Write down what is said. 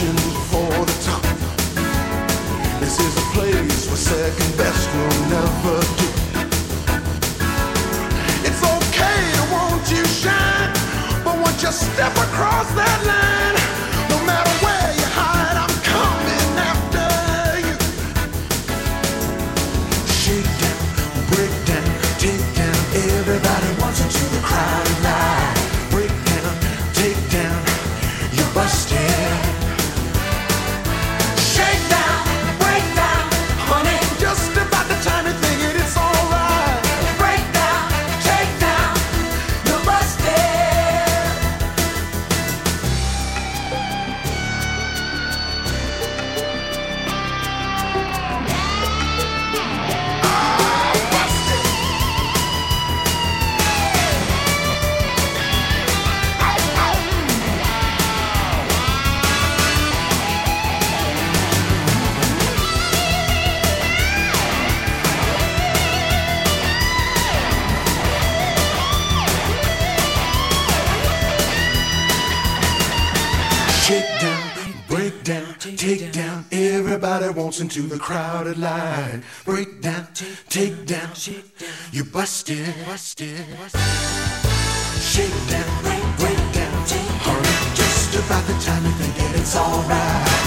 reaching for the top. This is a place where second best will never do. It's okay to want you shine, but once you step across that line, no matter where you hide, I'm coming after you. Shake down, break down, take down. Everybody wants into the crowded line. Break down, take down, you're busted. Shake down, break down, honey. Just about the time you think it's alright. Break down, take down, you're busted. Shake down, break down, take down. Everybody wants into the crowded line. Break down, take down, you busted. Shake down, break down, honey. Just about the time you think it's alright.